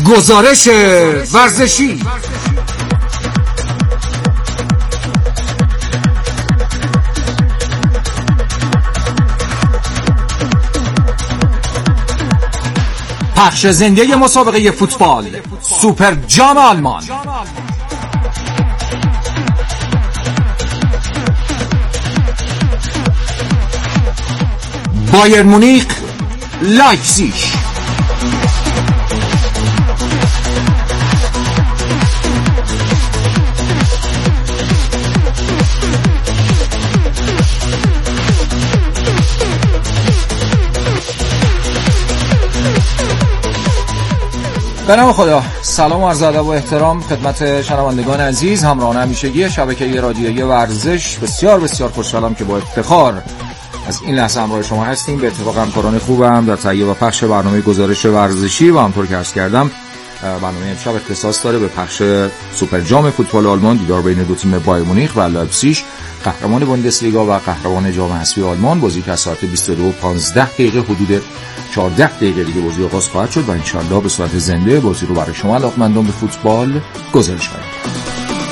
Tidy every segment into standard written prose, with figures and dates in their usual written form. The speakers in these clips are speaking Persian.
گزارش ورزشی. پخش زنده مسابقه فوتبال سوپر جام آلمان. بایر مونیخ لایپزیگ. به نام خدا. سلام و عرض ادب و احترام خدمت شنوندگان عزیز، همراهان همیشگی شبکه رادیویی ورزش. بسیار بسیار خوشحالم که با افتخار از این لحظه همراه شما هستیم. به اتفاق همکاران خوبم در تهیه و پخش برنامه گزارش ورزشی و همونطور که عرض کردم برنامه امشب اختصاص داره به پخش سوپر جام فوتبال آلمان، دیدار بین دو تیم بایر مونیخ و لایپزیگ، قهرمان بوندسلیگا و قهرمان جام حذفی آلمان. بازی که از ساعت 22:15 حدود 14 دقیقه دیگه بازی آغاز خواهد شد و انشالله به صورت زنده بازی رو برای شما علاقه‌مندان به فوتبال گزارش خواهیم کرد.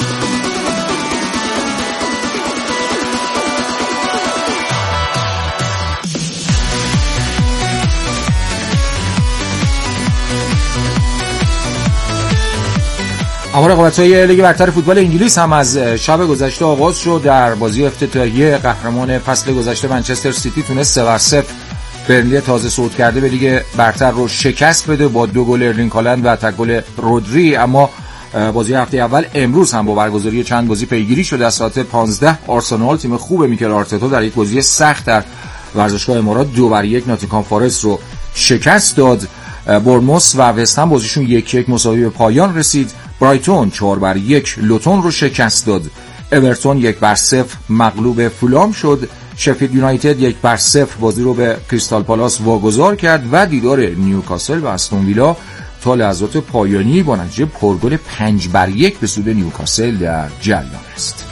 اما رقابت‌های لیگ برتر فوتبال انگلیس هم از شب گذشته آغاز شد. در بازی افتتاحیه قهرمان فصل گذشته منچستر سیتی تونست 3-0 برنلی تازه صعود کرده به لیگ برتر رو شکست بده با 2 گل ارلینگ هالند و تک گل رودری. اما بازی هفته اول امروز هم با برگزاری چند بازی پیگیری شده. از ساعت 15 آرسنال، تیم خوب میکل آرتتا، در یک بازی سخت در ورزشگاه امارات 2-1 ناتینگهام فارست رو شکست داد. بورنموث و وستهم بازیشون 1-1 مساوی به پایان رسید. برایتون 4-1 لوتون رو شکست داد. اورتون 1-0 مغلوب فولام شد. شفیلد یونایتد 1-0 بازی رو به کریستال پالاس واگذار کرد و دیدار نیوکاسل و استون ویلا تا لحظات پایانی با نتیجه پرگل 5-1 به سود نیوکاسل در جریان است.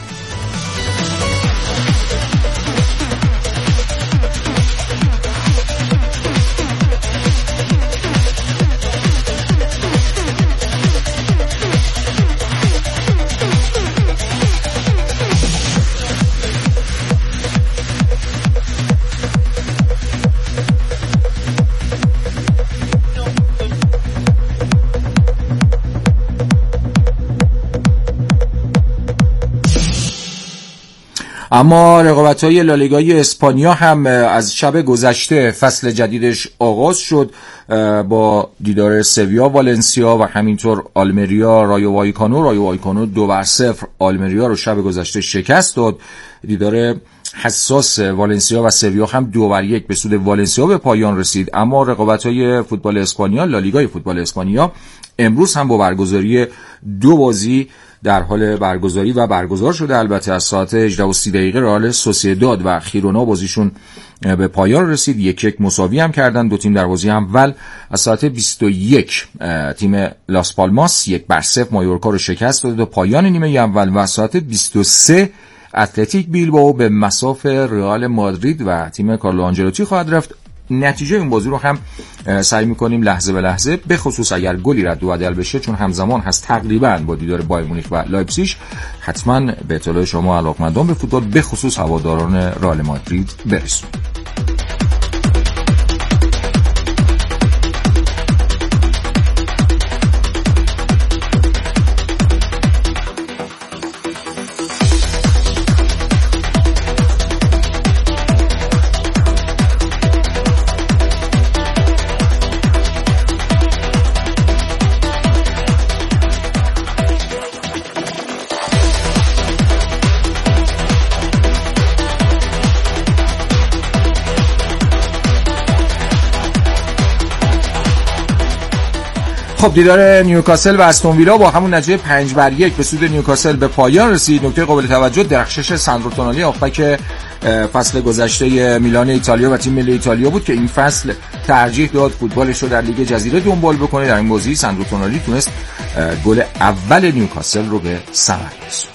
اما رقابت‌های لالیگای اسپانیا هم از شب گذشته فصل جدیدش آغاز شد با دیدار سویا والنسیا و همینطور آلمریا رایو وایکانو. رایو وایکانو 2-0 آلمریا رو شب گذشته شکست داد. دیدار حساس والنسیا و سویا هم 2-1 به سود والنسیا به پایان رسید. اما رقابت‌های فوتبال اسپانیا، لالیگای فوتبال اسپانیا، امروز هم با برگزاری 2 بازی در حال برگزاری و برگزار شده. البته از ساعت 18:30 رئال سوسییداد و خیرونا بازیشون به پایان رسید. 1-1 مساوی هم کردن دو تیم در بازی اول. از ساعت 21 تیم لاس پالماس 1-0 مایورکا رو شکست داد تا پایان نیمه اول و از ساعت 23 اتلتیک بیلبائو به مصاف رئال مادرید و تیم کارلو آنجلوتی خواهد رفت. نتیجه این بازی رو هم سعی می‌کنیم لحظه به لحظه، به خصوص اگر گلی رد و بدل بشه چون همزمان هست تقریبا با دیدار بایر مونیخ و لایپزیگ، حتما به اطلاع شما علاقه‌مندان به فوتبال به خصوص هواداران رئال مادرید برسونیم. خب دیدار نیوکاسل و استون ویلا با همون نتیجه 5-1 به سود نیوکاسل به پایان رسید. نکته قابل توجه درخشش ساندرو تونالی، هافبک فصل گذشته میلان ایتالیا و تیم ملی ایتالیا بود که این فصل ترجیح داد فوتبالش رو در لیگ جزیره دنبال بکنه. در این بازی ساندرو تونالی تونست گل اول نیوکاسل رو به ثمر رسوند.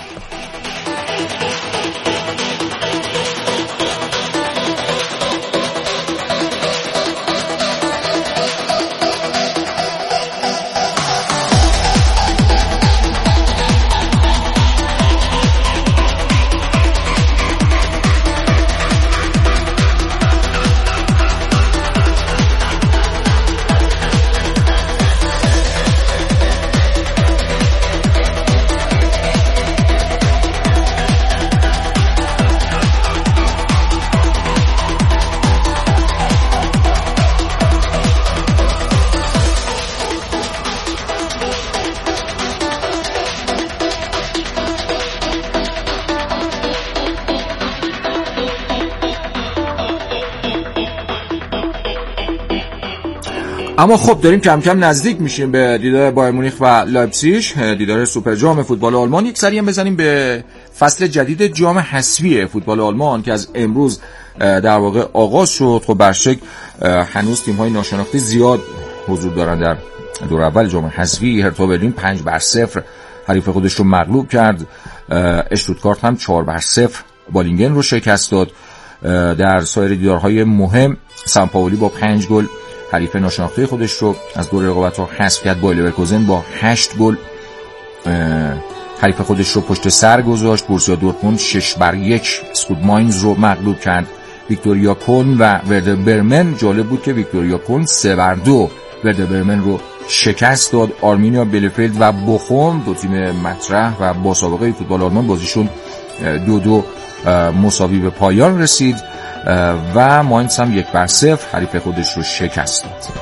اما خب داریم کم کم نزدیک میشیم به دیدار بایر مونیخ و لایپزیگ، دیدار سوپر جام فوتبال آلمان. یک سری هم بزنیم به فصل جدید جام حذفی فوتبال آلمان که از امروز در واقع آغاز شد. خب برشک هنوز تیم‌های ناشناخته زیاد حضور دارن در دور اول جام حذفی. هرتا برلین 5-0 حریف خودش رو مغلوب کرد. اشتوتگارت هم 4-0 بالینگن رو شکست داد. در سایر دیدارهای مهم سمپاولی با 5 گل حریف ناشناخته خودش رو از دور رقابت‌ها حذف کرد. بایر لورکوزن با 8 گل حریف خودش رو پشت سر گذاشت. بورسیا دورتموند 6-1 اسکود ماینز رو مغلوب کرد. ویکتوریا کلن و وردر برمن، جالب بود که ویکتوریا کلن 3-2 وردر برمن رو شکست داد. آرمینیا بیلفلد و بوخوم، دو تیم مطرح و با سابقه فوتبال آلمان، بازیشون 2-2 مساوی به پایان رسید و ماینز هم 1-0 حریف خودش رو شکست داد.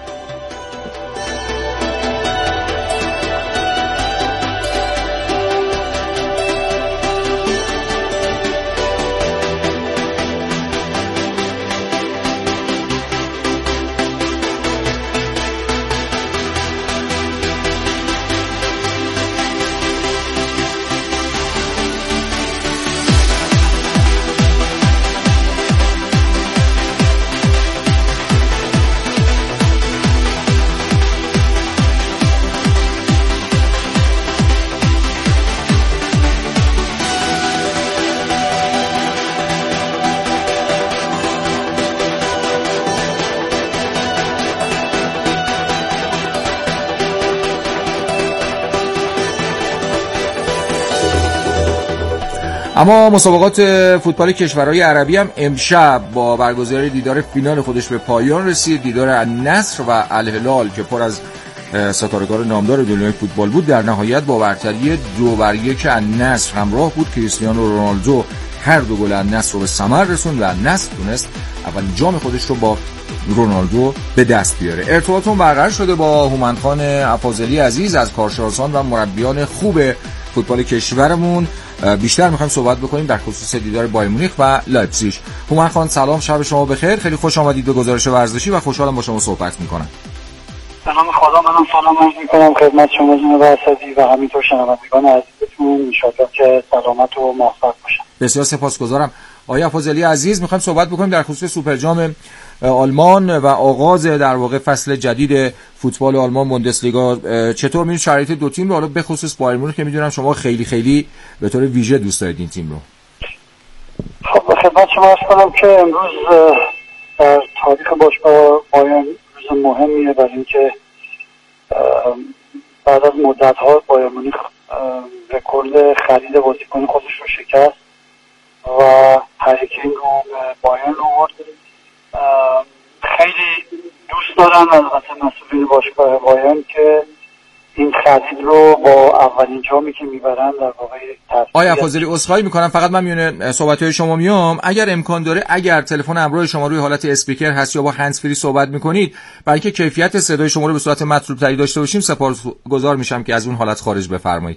اما مسابقات فوتبال کشورهای عربی هم امشب با برگزاری دیدار فینال خودش به پایان رسید. دیدار النصر و الهلال که پر از ستارگان نامدار دنیای فوتبال بود، در نهایت با برتری 2-1 النصر همراه بود. کریستیانو رونالدو هر دو گل النصر رو به ثمر رسوند و النصر تونست اولین جام خودش رو با رونالدو به دست بیاره. ارتباطمون برقرار شده با هومنخان افاضلی عزیز از کارشناسان و مربیان خوب فوتبال کشورمون. بیشتر میخوایم صحبت بکنیم در خصوص دیدار بایر مونیخ و لایپزیگ. هومن خان سلام، شب شما بخیر. خیلی خوش آمدید به گزارش ورزشی و خوشحالم با شما صحبت میکنم. به نام خدا منم سلام عرض میکنم خدمت شما جناب اسدی و همینطور شنوندگان عزیزتون. ان شاءالله که سلامت و موفق باشن. بسیار سپاسگزارم. آقای افاضلی عزیز، میخوایم صحبت بکنیم در خصوص سوپر جام آلمان و آغاز در واقع فصل جدید فوتبال آلمان، بوندسلیگا. چطور می‌بینید شرایط دو تیم رو، حالا به خصوص بایر مونیخ که میدونم شما خیلی به طور ویژه دوست دارید این تیم رو؟ خب خدمت شما عرض کنم که امروز در تاریخ باشگاه بایرن روز مهمیه، برای اینکه بعد از مدت‌ها بایر مونیخ رکورد خرید بازیکن خودش رو شکست و هری کین رو به بایرن آورد. خیلی دوست دارم البته مسئولین باشگاه بایرن که این خرید رو با اولین جامی که میبرن در واقع آقای افاضلی عذرخواهی میکنم، فقط من میونه صحبت‌های شما میام. اگر امکان داره، اگر تلفن همراه شما روی حالت اسپیکر هست یا با هندز فری صحبت میکنید، برای اینکه کیفیت صدای شما رو به صورت مطلوب تری داشته باشیم، سپاسگزار میشم که از اون حالت خارج بفرمایید.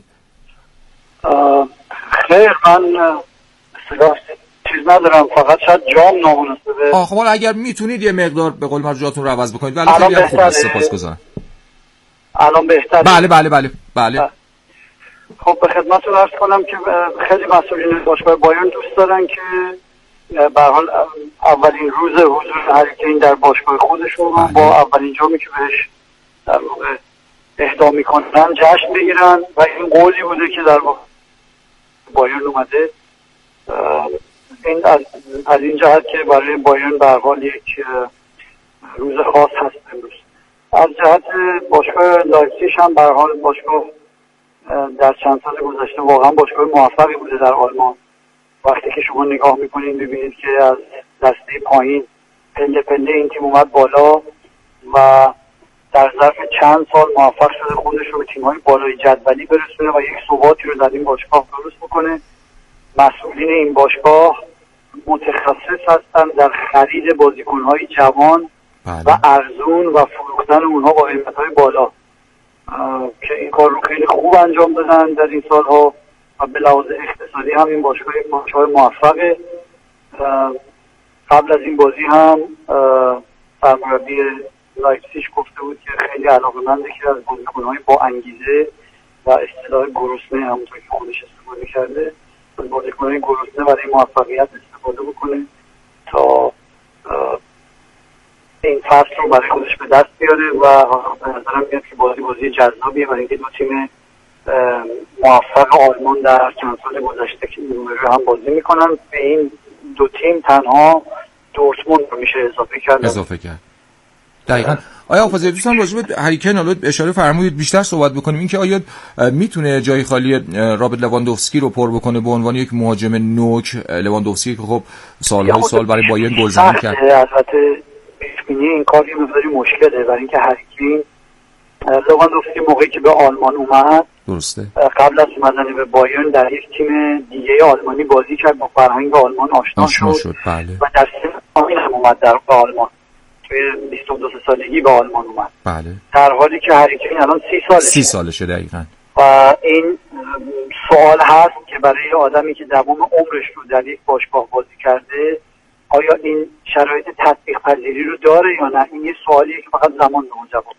خیر، من اصطلاح چیز ندارم، فقط شاید جام نامناسبه. خب حالا اگر میتونید یه مقدار به قول معروف جاتون رو عوض بکنید. ولی خیلی خوب، سپاسگزارم. الان بهتره؟ بله. خب به خدمتتون عرض کنم که خیلی مسئولین باشگاه بایرن دوست دارن که به هر حال اولین روز حضور هری کین در باشگاه خودشون رو با اولین جامی که بهش در واقع اهدا میکنن جشن بگیرن و این قولی بوده که در واقع بایرن اومده. این از این جهت که برای بایرن به هر حال یک روز خاص هست امروز. از جهت باشگاه لایپزیگ هم به هر حال باشگاه در چند سال گذشته واقعا باشگاه موفقی بوده در آلمان. وقتی که شما نگاه میکنید ببینید که از دسته پایین پله پله این تیم اومد بالا و در ظرف چند سال موفق شده خودش رو به تیم‌های بالای جدولی برسونه و یک ثباتی رو در این باشگاه درست بکنه. مسئولین این باشگاه متخصص هستن در خرید بازیکن‌های جوان و ارزون و فروختن اونها با قیمت‌های بالا که این کار رو خیلی خوب انجام دادن در این سالها و به لحاظ اقتصادی هم این باشگاه موفقه. قبل از این بازی هم سرمربی لایپزیگ گفته بود که خیلی علاقه‌منده که از بازیکن‌های با انگیزه و اصطلاح گرسنه، همونطور که خودش استفاده کرده، از بازیکن‌های گرسنه برای موفقیت استفاده بکنه تا این فصل رو برای خودش به دست بیاره و به نظرم میاد که بازی جذابیه برای اینکه دو تیم موفق آلمان در چند سال گذشته که روبرو هم بازی میکنن. به این دو تیم تنها دورتموند رو میشه اضافه کرد. دقیقاً. آیا حافظی دوستان راجع به هری کین حالا اشاره فرمودید بیشتر صحبت بکنیم، اینکه آیا میتونه جای خالی رابرت لواندوفسکی رو پر بکنه به عنوان یک مهاجم نوک؟ لواندوفسکی که خب سالهای سال برای بایرن گلزنی کرد. البته پیش‌بینی این کار یه مقداری مشکله، برای اینکه هری کین لواندوفسکی موقعی که به آلمان اومد، درسته، قبل از اومدن به بایرن در یک تیم دیگه آلمانی بازی کرد، با فرهنگ آلمان آشنا شد. بله. و در سن همین هم اومد در آلمان، توی 22 سالگی به آلمان اومد. بله. در حالی که هری کین الان 30 سالشه دقیقاً. و این سوال هست که برای آدمی که تمام عمرش رو در یک باشگاه بازی کرده، آیا این شرایط تطبیق پذیری رو داره یا نه؟ این یه سوالیه که فقط زمان به اون جواب.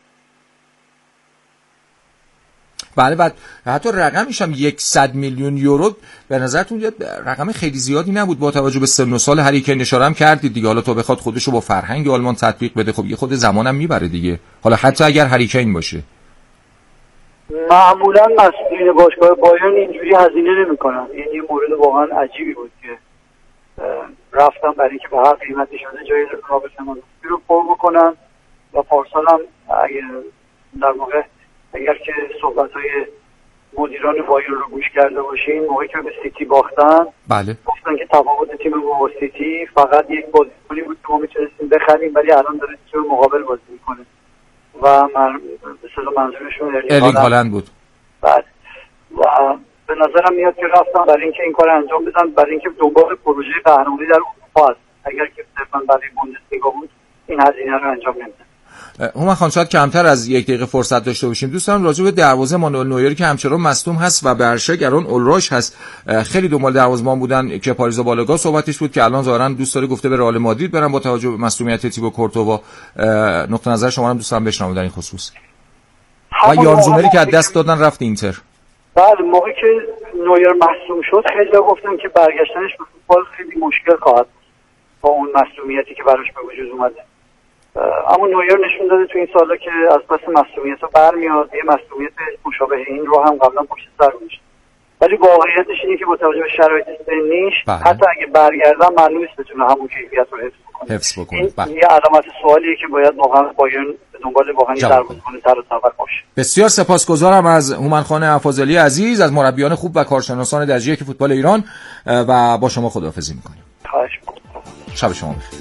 بله. بعد حتی رقمش هم 100 میلیون یورو به نظرتون یه رقم خیلی زیادی نبود با توجه به سن و سال هری کین؟ اشاره هم کردید دیگه، حالا تا بخواد خودشو با فرهنگ آلمان تطبیق بده خب یه خود زمانم میبره دیگه، حالا حتی اگر هری کین باشه. معمولا مسئولین باشگاه بایرن اینجوری هزینه نمی‌کنن. این یه مورد واقعا عجیبی بود که رفتن برای اینکه به هر قیمتی شده جای رابرت لواندوفسکی رو پر بکنن و پارسال هم در واقع اگر که صحبت‌های مدیران بایرن رو گوش کرده باشین، موقعی که به سیتی باختن، بله، گفتن که تفاوت تیم با سیتی فقط یک بازیکنی بود که ما میتونستیم بخریم، ولی الان داره تیم مقابل بازی میکنه و به اصطلاح منظورشون ارلینگ هالند بود. بله. و به نظرم میاد که رفتن برای اینکه این کار انجام بدن، برای اینکه دنبال پروژه قهرمانی در اروپا است. اگر که صرفا برای بوندسلیگا بود این هزینه رو انجام نمیدن. هومن خان شاید کمتر از یک دقیقه فرصت داشته باشیم. دوستان راجع به دروازه مانوئل نویر که همچنان مصدوم هست و برشگران اولراش هست، خیلی دنبال دروازه‌بان بودن که پاریزا بالگا صحبتش بود که الان ظاهرا دوست داره گفته به رئال مادرید برن با توجه به مصدومیت تیبو کورتوا. نقطه نظر شما هم دوستان بشنوم در این خصوص. و یان زومری که از دست دادن رفت اینتر. بله، موقعی که نویر مصدوم شد خیلی گفتن که برگشتنش به فوتبال خیلی مشکل خواهد با اون مصدومیتی که براش به وجود اومده. اما نویر نشون داده تو این سالا که از پس مصدومیت‌ها برمیاد. یه مصدومیت مشابه این رو هم قبلا پشت سر گذاشت، ولی واقعیتش اینه که با توجه به شرایط سنیش حتی اگه برگردن معلوم نیست بتونه همون کیفیت رو حفظ بکنه. این یه علامت سوالیه که باید واقعا بایرن به دنبال واقعا دروازه‌بان تر و تور باشه. بسیار سپاسگزارم از هومن خان افاضلی عزیز، از مربیان خوب و کارشناسان درجه یک فوتبال ایران و با شما خداحافظی می‌کنیم. خواهش می‌کنم. شب شما بخیر.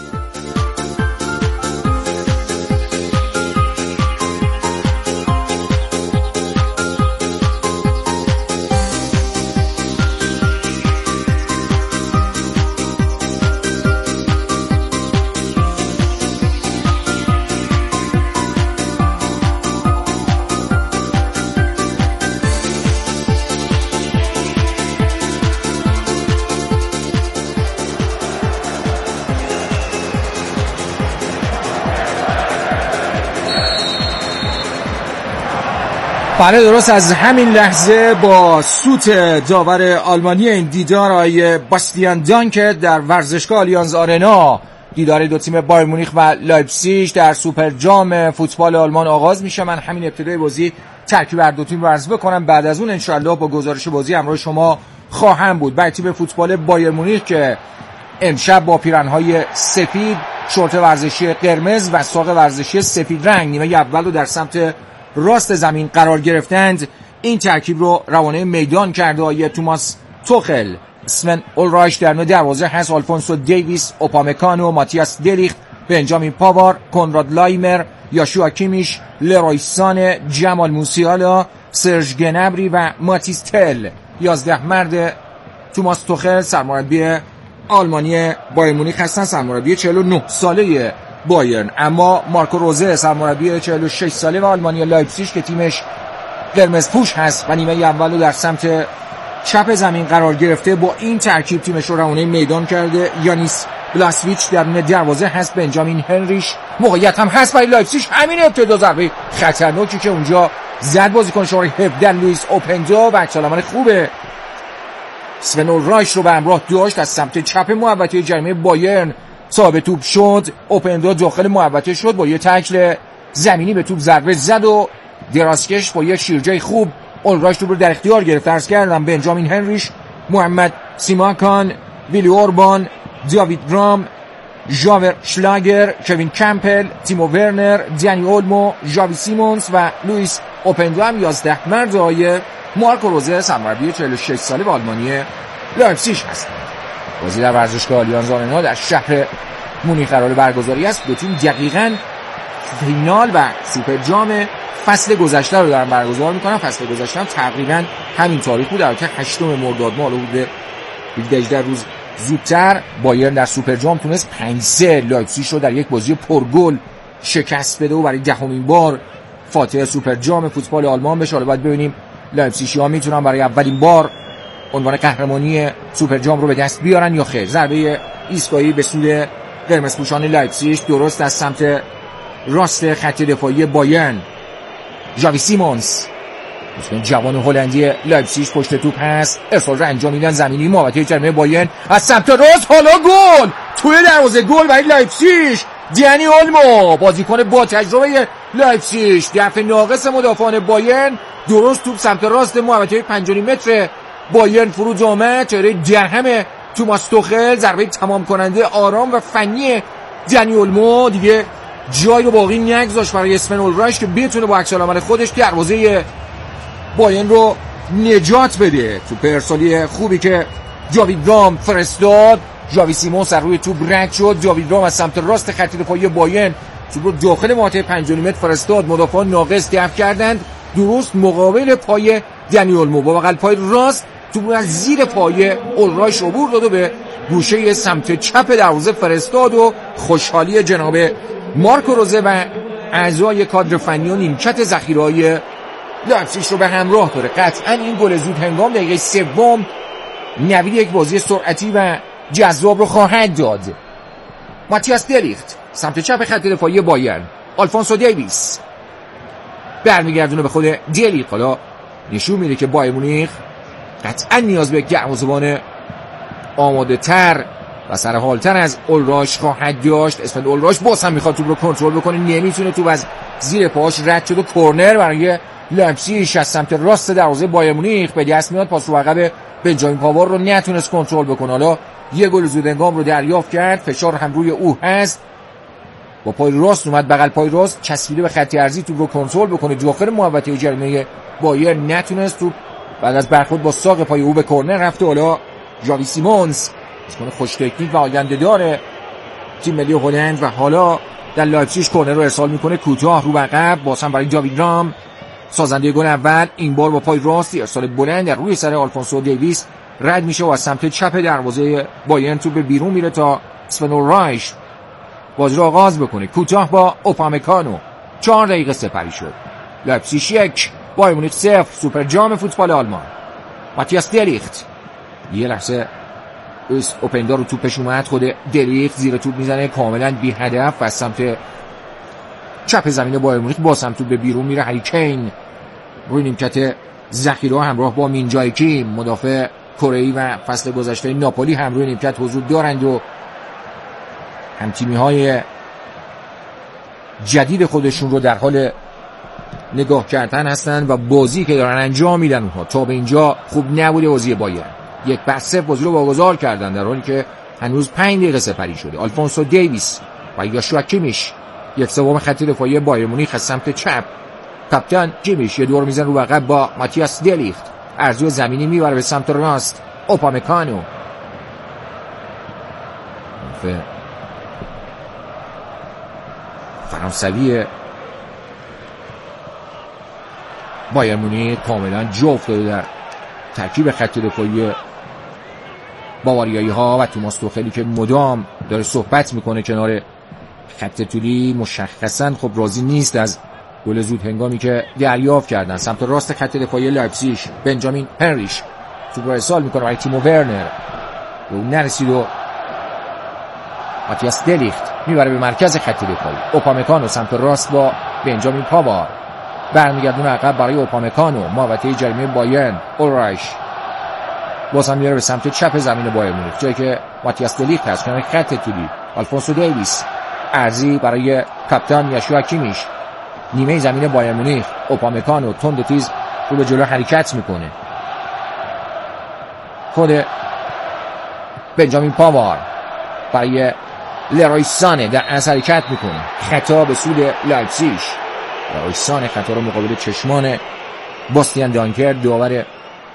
بله درست، از همین لحظه با سوت داور آلمانی این دیدار آقای باستیان دانکر در ورزشگاه آلیانز آرنا، دیدار دو تیم بایر مونیخ و لایپزیگ در سوپر جام فوتبال آلمان آغاز میشه. من همین ابتدای بازی ترکیب هر دو تیم رو عرض بکنم، بعد از اون انشالله با گزارش بازی همراه شما خواهم بود. برای تیم فوتبال بایر مونیخ که امشب با پیرنهای سفید، شورت ورزشی قرمز و ساق ورزشی سفید رنگ نیمه اول رو در سمت راست زمین قرار گرفتند، این ترکیب رو روانه میدان کرده آقای توماس توخل. اسمن اولرایش در نوع دروازه هست، آلفونسو دیویس، اوپامکانو، ماتیاس دلیخت، بنجامین پاوار، کنراد لایمر، یاشوا کیمیش، لروی سانه، جمال موسیالا، سرژ گنبری و ماتیس تل. 11 مرد توماس توخل سرمربی آلمانی بایر مونیخ هستن، سرمربی 49 ساله بایرن. اما مارکو روزه سرمربی 46 ساله و آلمانی لایپزیگ که تیمش قرمز پوش هست و نیمه اولو در سمت چپ زمین قرار گرفته، با این ترکیب تیمش رو روانه میدان کرده. یانیس بلاسویچ درون دروازه هست. بنجامین هنریش موقعیت هم هست برای لایپزیگ. همین ابتدا ضربه خطرناکی که اونجا زد بازیکن شماره 17 لوئیس اوپندا و عکس‌العمل خوبه اسفن اولرایش رو به همراه داشت. از سمت چپ محوطه جریمه بایرن صاحب توپ شد. اوپندا داخل محوطه شد، با یه تکل زمینی به توپ ضربه زد و درازکش با یه شیرجه خوب اولرایش رو در اختیار گرفت. عرض کردم بنجامین هنریش، محمد سیماکان، ویلی اوربان، دیوید رام، ژاور شلاگر، کوین کمپل، تیمو ورنر، دنی اولمو، ژاوی سیمونز و لوئیس اوپندا هم 11 مردهای مارکو روزه سرمربی 46 ساله آلمانی لایپزیگ هست. بازی در ورزشگاه آلیانز آرنا در شهر مونیخ قرار برگزاری است. دو تیم دقیقاً فینال و سوپر جام فصل گذشته رو دارن برگزار میکنن. فصل گذشته هم تقریباً همین تاریخ بود، در که 8 مرداد ماه بود 18 روز زودتر. بایرن در سوپر جام تونست 5-3 لایپزیگ رو در یک بازی پرگل شکست بده و برای 10مین بار فاتح سوپر جام فوتبال آلمان بشه. حالا باید ببینیم لایپزیگی‌ها میتونن برای اولین بار عنوان قهرمانی سوپر جام رو به دست بیارن یا خیر. ضربه ایستگاهی به سوی قرمزپوشان لایپزیگ درست از سمت راست خط دفاعی بایرن. ژاوی سیمونز جوان هلندی لایپزیگ پشت توپ هست، ارسال رو انجام میدن زمینی محوطه جریمه بایرن از سمت راست. حالا گل توی دروازه، گل برای لایپزیگ. دنی اولمو بازیکن با تجربه لایپزیگ، دفع ناقص مدافعان بایرن، درست توپ سمت راست محوطه 5.5 متر بایرن فرود آمد. چهره درهم توماس توخل، ضربه تمام کننده آرام و فنی دنی اولمو دیگه جای رو باقی نگذاشت برای اسفن اولرایش که بتونه با عکس‌العمل خودش دروازه بایرن رو نجات بده. توپ ارسالی خوبی که جاوید رام فرستاد، ژاوی سیمونز از روی توپ رد شد. جاوید رام از سمت راست خط دفاعی بایرن توپ رو داخل محوطه 5 متر فرستاد. مدافعان ناقص دفع کردند درست مقابل پای دنی اولمو. با بغل پای راست توپ رو از زیر پای اولرایش عبور داد و به گوشه سمت چپ دروازه فرستاد و خوشحالی جناب مارکو روزه و اعضای کادر فنی و نیمکت ذخیره‌های لایپزیگ رو به همراه داره. قطعا این گل زود هنگام دقیقه سوم نوید یک بازی سرعتی و جذاب رو خواهد داد. ماتیاس دلیخت سمت چپ خط دفاعی بایرن. آلفونسو دیویس برمیگردونه به خود دلیخت. حالا نشون میده که بایر مونیخ قطعا نیاز به دروازه‌بان آماده تر و سرحالتر از اولرایش خواهد داشت. اسفن اولرایش باز هم میخواد توپ رو کنترل بکنه، نمیتونه. توپ از زیر پاش رد شد و کورنر برای لایپزیگ از سمت راست دروازه بایر مونیخ به دست میاد. پاس رو عقب بنجامین پاور رو نتونست کنترل بکنه. حالا یه گل زود هنگام رو دریافت کرد، فشار هم روی او هست. با پای راست اومد بغل پای راست چسبیده به خط ارضی توپ رو کنترل بکنه داخل محوطه جریمه بایر، نتونست. توپ بعد از برخورد با ساق پای او به کورنر رفته. حالا ژاوی سیمونز بازیکن خوش تکنیک و آینده داره تیم ملی هلند و حالا در لایپزیگ کورنر رو ارسال میکنه کوتاه رو به عقب. باز هم برای جاوید رام سازنده گل اول، این بار با پای راستی ارسال بلند در روی سر آلفونسو دیویس رد میشه و از سمت چپ دروازه بایرن توپ به بیرون میره تا اسفن اولرایش بازی رو آغاز بکنه. کوتاه با اوپامکانو. 4 دقیقه سپری شد. لایپزیگ 1 بایر مونیخ 0. سوپر جام فوتبال آلمان. ماتیاس دلیخت یه لحظه اوپندا رو توپش اومد، خود دلیخت زیر توپ میزنه کاملا بی هدف و از سمت چپ زمین بایر مونیخ باز هم توپ به بیرون میره. هری کین روی نیمکت ذخیره همراه با مین جای کیم مدافع کره‌ای و فصل گذشته ناپولی هم روی نیمکت حضور دارند و همتیمی‌های جدید خودشون رو در حال نگاه کردن هستن و بازی که دارن انجام میدن اونها تا به اینجا خوب نبوده. بازی بایرن 1-0 بازی رو واگذار کردن در حالی که هنوز 5 دقیقه سپری شده. آلفونسو دیویس و یاشوا کیمیش 1/3 خط دفاعی بایر مونیخ از سمت چپ. کاپیتان کیمیش یه دور میزنه رو عقب با ماتیاس دلیخت، ارزو زمینی میبره به سمت راست. اوپامکانو فرانسوی بایر مونیخ کاملا جا افتاده در ترکیب خط دفاعی باواریایی ها و توماس توخلی که مدام داره صحبت میکنه کنار خط طولی مشخصا خب راضی نیست از گل زود هنگامی که دریافت کردن. سمت راست خط دفاعی لایپزیگ بنجامین هنریش توپ رو ارسال میکنه برای تیمو ورنر، به اون نرسید و ماتیاس دلیخت میبره به مرکز خط دفاعی. اوپامکانو سمت راست با بنجامین پاوار، برمیگردونه عقب برای اوپامکانو، محوطه جریمه بایرن. اولرایش باز هم میاره به سمت چپ زمین بایرن مونیخ، جایی که ماتیاس دلیخت هست کنار خط طولی. آلفونسو دیویس ارزی برای کاپیتان یاشوا کیمیش، نیمه زمین بایرن مونیخ. اوپامکانو تند و تیز رو به جلو حرکت میکنه. خود بنجامین پاوار برای لروی سانه در از حرکت میکنه. خطا به سود لایپزیگ. لروی سانه خطا رو مقابل چشمان باستیان دانکر داور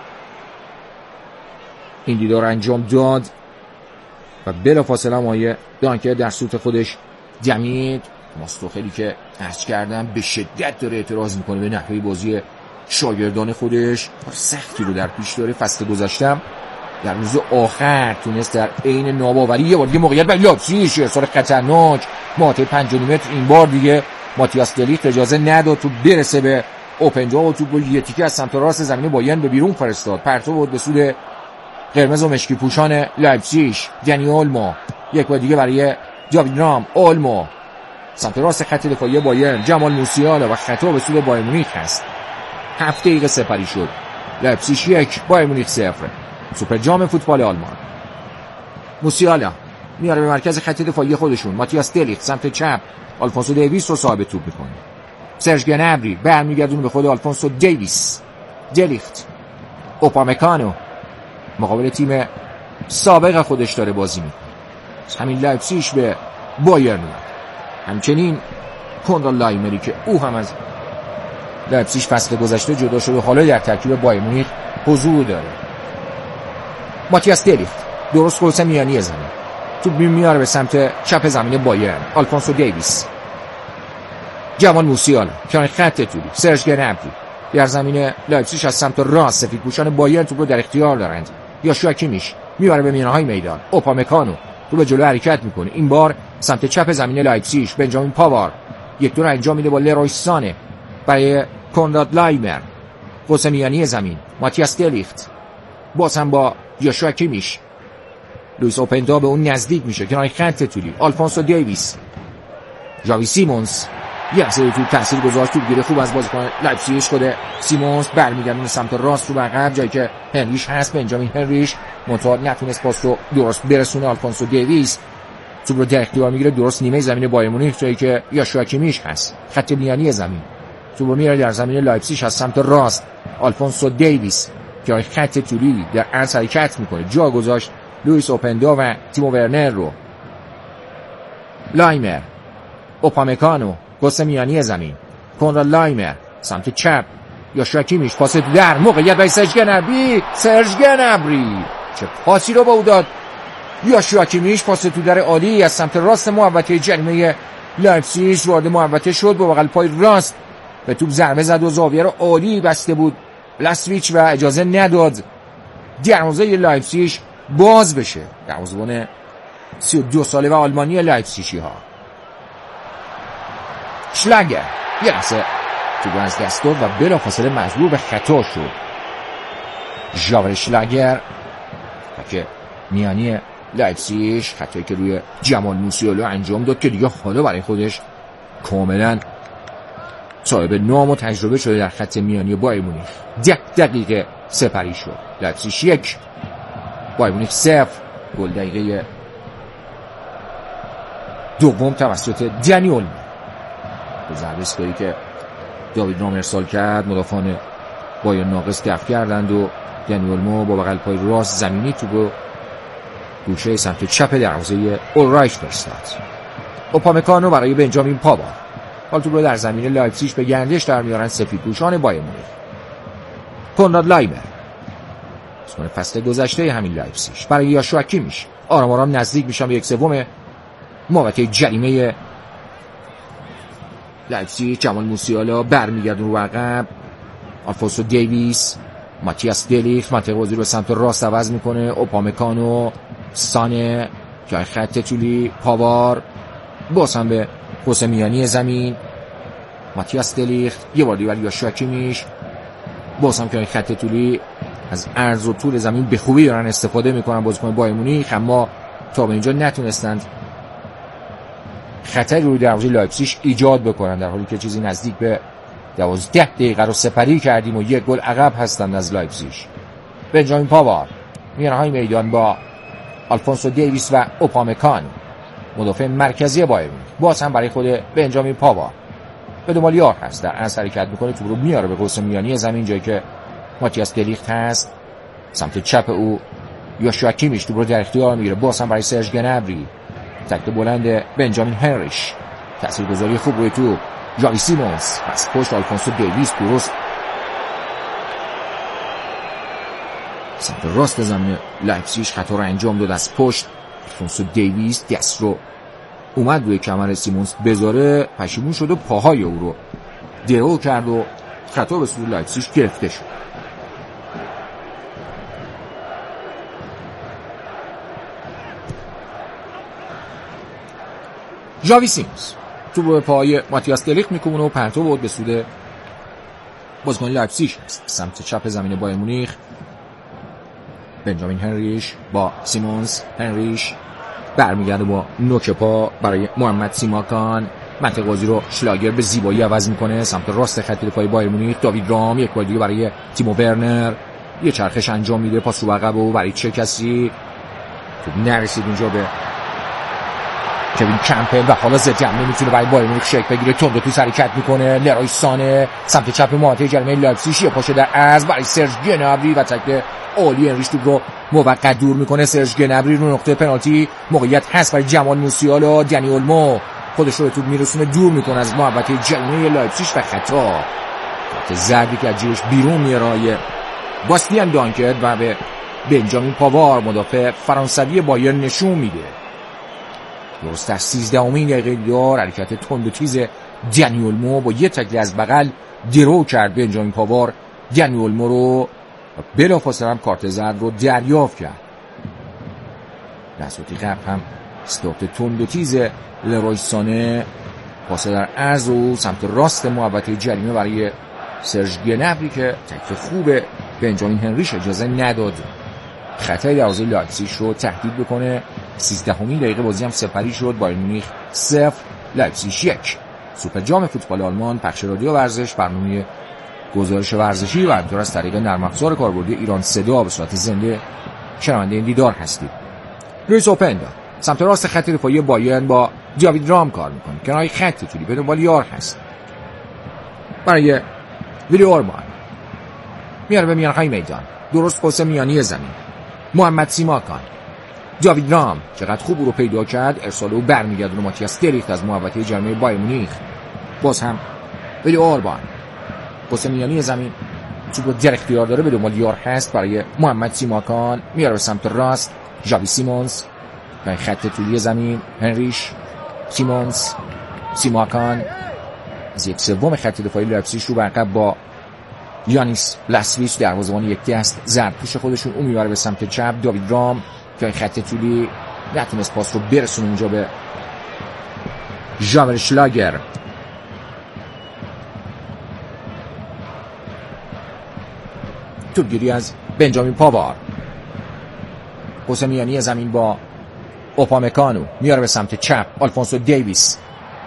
این دیدار انجام داد و بلافاصله آقای دانکر در سوت خودش دمید. ماستوخلی که عرض کردم به شدت داره اعتراض میکنه به نحوه بازی شاگردان خودش. سختی رو در پیش داره. فصل گذشتم در روز آخر تونست در عین ناباوری یه بار دیگه موقعیت برای لایپزیگ، ارسال خطرناک محوطه 5.5 متر. این بار دیگه ماتیاس دلیخت اجازه نداد تو برسه به اوپنجا و توپ یه تیکه از سمت راست زمین بایرن به بیرون فرستاد. پرتو بود به سود قرمز و مشکی پوشان لایپزیگ. یعنی اولمو یک بار دیگه برای جاوید رام. اولمو سمت راست خط دفاعی بایرن. جمال موسیالا و خطا به سود بایرن مونیخ هست. 7 دقیقه سپری شد. لایپزیگ 1 بایرن مونیخ 0. سوپر جام فوتبال آلمان. موسیالا میاره به مرکز خط دفاعی خودشون. ماتیاس دلیخت سمت چپ. آلفونسو دیویس رو صاحب توپ میکنه. سرژ گنبری برمیگردونه به خود آلفونسو دیویس. دلیخت. اوپامکانو مقابل تیم سابق خودش داره بازی میکنه. همین لایپزیگ به بایرن. همچنین کنراد لایمری که او هم از لایپزیگ فصل گذشته جدا شده، حالا در ترکیب بایرن مونیخ حضور داره. ماتیاس دلیخت درست گلسه میانی زمین، توپ میاره به سمت چپ زمین بایرن. آلفونسو دیویس، جمال موسیالا کنار خط طولی. سرژ گنبری در زمین لایپزیگ از سمت راست سفیدپوشان بایرن توپ رو در اختیار دارند. یاشوا کیمیش میاره به میانه‌های میدان. اوپامکانو رو به جلو حرکت میکنه. این بار سمت چپ زمین لایپزیگ. بنجامین پاوار یک دور انجام میده با لروی سانه برای کنراد لایمر. گلسه میانی زمین. ماتیاس دلیخت باز هم با یاشوا کیمیش. لوئیس اوپندا به اون نزدیک میشه کنار خط طولی. آلفونسو دیویس، ژاوی سیمونز یه لحظه تو تاثیر گذاشت. توپ گیره خوب از بازیکن لایپزیگ خود سیمونز برمیگردونه سمت راست رو به عقب، جایی که هنریش هست. بنجامین هنریش منتها نتونست پاس رو درست برسونه. آلفونسو دیویس توپ رو در اختیار میگیره درست نیمه زمین بایرن مونیخ، جایی که یاشوا کیمیش هست. خط میانی زمین توپ رو میاره در زمین لایپزیگ از سمت راست. آلفونسو دیویس که خط طولی در عرض حرکت میکنه، جا گذاشت لوئیس اوپندا و تیمو ورنر رو. لایمر، اوپامکانو گلسه میانی زمین. کنراد لایمر سمت چپ. یاشوا کیمیش پاس در موقعیت برای سرژ گنبری. سرژ گنبری چه پاسی رو به او داد یاشوا کیمیش. پاس تو در عالی از سمت راست محوطه جریمه لایپزیگ وارد محوطه شد. با بغل پای راست به توپ ضربه زد و زاویه رو عالی بسته بود لاسویچ و اجازه نداد دروازه لایپزیگ باز بشه. دروازه‌بان 32 ساله و آلمانی لایپزیگی ها. شلاگر یه لحظه توپ از دست داد و بلافاصله مجبور به خطا شد. ژاور شلاگر که میانی لایپزیگ، خطایی که روی جمال موسیالا انجام داد که دیگه حالا برای خودش کاملا صاحب نام و تجربه شده در خط میانی بایرن مونیخ. 10 دقیقه سپری شد. لایپزیگ 1 بایرن مونیخ 0. گل دقیقه دوم توسط دنیول به ضربه ایستگاهی که داوید رام ارسال کرد. مدافعان بایرن ناقص دفع کردند و دنیول مو با بغل پای راست زمینی توپ گوشه سمت چپ دروازه اولرایش فرستاد. اوپامکانو برای بنجامین پاوار. حال توپ رو در زمین لایپزیگ به گردش در میارن سفیدپوشان بایرن مونیخ. کنراد لایمر اسم فصل گذشته همین لایپزیگ برای یاشوا کیمیش. آرام آرام نزدیک میشن به 1/3 محوطه جریمه لایپزیگ. جمال موسیالا برمیگردونه رو عقب. آلفونسو دیویس، ماتیاس دلیخت منطقه بازی رو به سمت راست عوض میکنه. اوپامکانو، سانه جای خط طولی. پاوار باز هم به گلسه میانی زمین. ماتیاس دلیخت یه بار دیگه یاشوا کیمیش باز هم که خط طولی. از عرض و طول زمین به خوبی دارن استفاده میکنن بازیکن بایرن مونیخ، اما تا به اینجا نتونستند خطری روی دروازه لایپزیگ ایجاد بکنن، در حالی که چیزی نزدیک به 12 دقیقه رو سپری کردیم و یک گل عقب هستند از لایپزیگ. بنجامین پاوار میانهای میدان با آلفونسو دیویس و اوپامکانو، مدافع مرکزی بایر مونیخ. باز هم برای خود بنجامین پاوار به دنبال یار هست، در از حرکت میکنه، توپ رو میاره به قوس میانی زمین، جایی که ماتیاس دلیخت هست. سمت چپ او یوشوا کیمیش توپ رو در اختیار میگیره، باز هم برای سرژ گنبری. تکل بلند بنجامین هنریش، تاثیرگذاری خوب روی توپ ژاوی سیمونز، پس پشت آلفونسو دیویس، درست سمت راست زمین لایپزیگ خطا رو انجام داد از پشت. آلفونسو دیویس دست رو اومد روی کمر سیمونز بذاره، پشیمون شد و پاهای او رو درو کرد و خطا به سوی لایپزیگ گرفته شد. ژاوی سیمونز تو به پای ماتیاس دلیخت میکنه و پرتو بود به سود بازیکن لایپزیگ است. سمت چپ زمین بایر مونیخ بنجامین هنریش با سیمونز. هنریش برمیگرده با نوک پا برای محمد سیماکان. منطقه بازی رو شلاگر به زیبایی عوض میکنه سمت راست خط دفاعی بایر مونیخ. داوید رام یک بار دیگه برای تیمو ورنر یه چرخش انجام میده، پاس رو عقب و برای چه کسی تو نرسید اونجا به کوین کمپل و حالا ضد حمله میتونه برای بایر مونیخ شکل بگیره. تند تو حرکت میکنه لروی سانه سمت چپ محوطه جریمه لایپزیگ، یه پاشه در عرض برای سرژ گنبری و تکل عالی انریش توپ رو موقت دور میکنه. سرژ گنبری رو نقطه پنالتی موقعیت هست برای جمال موسیالا. دنی اولمو خودش رو به توپ میرسونه، دور میکنه از محوطه جریمه لایپزیگ و خطا کارت زردی که از جیبش بیرون میاره باستیان دانکر و به بنجامین پاوار مدافع فرانسوی بایر نشون میده. درست در 13مین دقیقه دیدار حرکت تند و تیز دنی اولمو با یه تکل از بغل درو کرد بنجامین پاوار دنی اولمو رو، بلافاصله هم کارت زرد رو دریافت کرد. لحظاتی قبل هم استارت تند و تیز لروی سانه، پاس در عرض و سمت راست محوطه جریمه برای سرژ گنبری که تکل خوب بنجامین هنریش اجازه نداد خطای دروازه لایپزیگ رو تهدید بکنه. 13مین دقیقه بازی هم سپری شد. بایر مونیخ 0 لایپزیگ 1. سوپر جام فوتبال آلمان، پخش رادیو ورزش، برنامه گزارش ورزشی و همینطور از طریق نرم افزار کاربردی ایران صدا به صورت زنده شنونده این دیدار هستید. لوئیس اوپندا سمت راست خط دفاعی بایرن با داوید رام کار میکنه، کنار خط طولی به دنبال یار هست برای ویلی اوربان. میاره به میانهای میدان، درست قوس میانی زمین. محمد سیماکان، داوید رام چقدر خوب رو پیدا کرد، ارسال او برمیگرده به ماتیاس دلیخت از محوطه جریمه بایر مونیخ. باز هم ویلی اوربان قوس میانی زمین، توپ در اختیار داره، به دنبال یار هست برای محمد سیماکان. میاره به سمت راست ژاوی سیمونز و خط طولی زمین هنریش، سیمونز، سیماکان از 1/3 خط دفاعی لایپزیگ رو برقب با یانیس لاسویچ دروازه‌بان یک دست زردپوش خودشون. اون میبره به سمت چپ داوید رام که خط طولی نتونست پاس رو برسونه اونجا به ژاور شلاگر. توپگیری از بنجامین پاوار، قوس میانی زمین با اوپامکانو، میاره به سمت چپ آلفونسو دیویس